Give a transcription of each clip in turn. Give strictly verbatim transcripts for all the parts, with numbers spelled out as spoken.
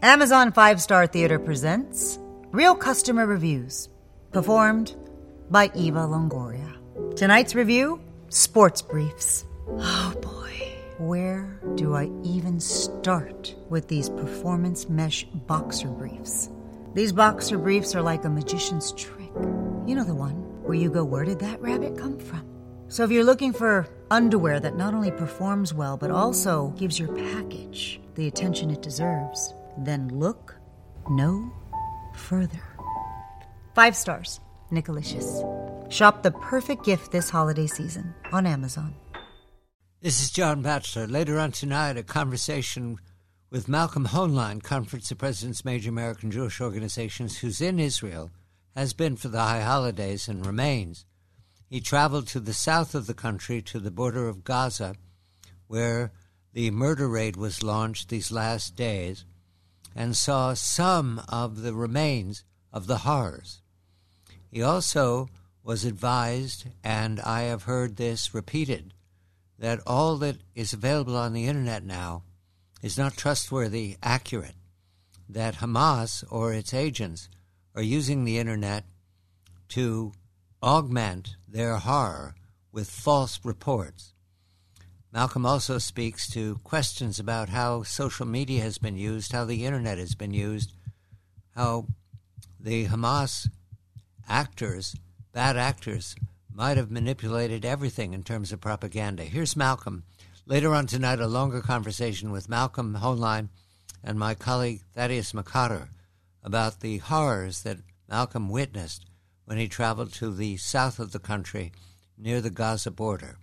Amazon Five Star Theater presents Real Customer Reviews, performed by Eva Longoria. Tonight's review, Sports Briefs. Oh boy, where do I even start with these performance mesh boxer briefs? These boxer briefs are like a magician's trick. You know the one where you go, where did that rabbit come from? So if you're looking for underwear that not only performs well, but also gives your package the attention it deserves, then look no further. Five stars, Nicolicious. Shop the perfect gift this holiday season on Amazon. This is John Batchelor. Later on tonight, a conversation with Malcolm Hoenlein, Conference of Presidents, major American Jewish organizations, who's in Israel, has been for the high holidays and remains. He traveled to the south of the country, to the border of Gaza, where the murder raid was launched these last days, and saw some of the remains of the horrors. He also was advised, and I have heard this repeated, that all that is available on the internet now is not trustworthy, accurate, that Hamas or its agents are using the internet to augment their horror with false reports. Malcolm also speaks to questions about how social media has been used, how the internet has been used, how the Hamas actors, bad actors, might have manipulated everything in terms of propaganda. Here's Malcolm. Later on tonight, a longer conversation with Malcolm Hoenlein and my colleague Thaddeus McCotter about the horrors that Malcolm witnessed when he traveled to the south of the country near the Gaza border.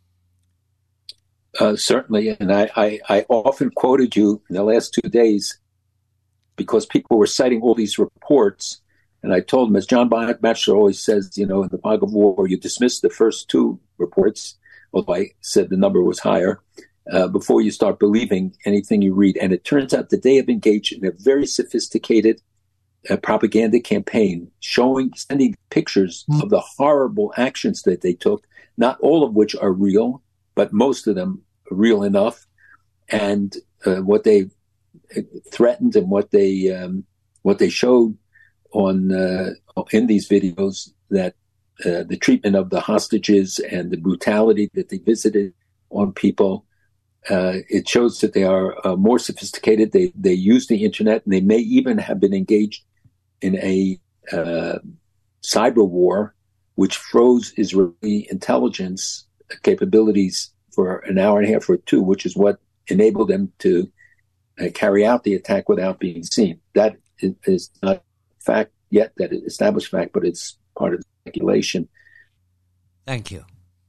Uh, certainly, and I, I, I often quoted you in the last two days because people were citing all these reports, and I told them, as John Batchelor always says, you know, in the fog of war, you dismiss the first two reports, although I said the number was higher, uh, before you start believing anything you read. And it turns out that they have engaged in a very sophisticated uh, propaganda campaign showing, sending pictures mm. of the horrible actions that they took, not all of which are real, but most of them are real enough, and uh, what they threatened and what they um, what they showed on uh, in these videos, that uh, the treatment of the hostages and the brutality that they visited on people, uh, it shows that they are uh, more sophisticated. They they use the internet, and they may even have been engaged in a uh, cyber war, which froze Israeli intelligence capabilities for an hour and a half or two, which is what enabled them to uh, carry out the attack without being seen. That is not fact yet, that is established fact, but it's part of the speculation. Thank you.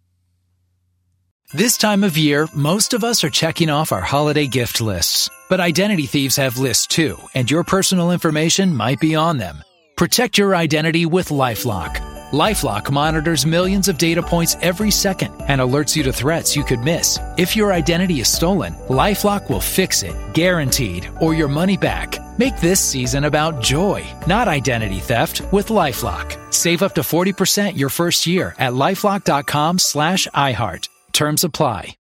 This time of year, most of us are checking off our holiday gift lists. But identity thieves have lists too, and your personal information might be on them. Protect your identity with LifeLock. LifeLock monitors millions of data points every second and alerts you to threats you could miss. If your identity is stolen, LifeLock will fix it, guaranteed, or your money back. Make this season about joy, not identity theft, with LifeLock. Save up to forty percent your first year at LifeLock.com slash iHeart. Terms apply.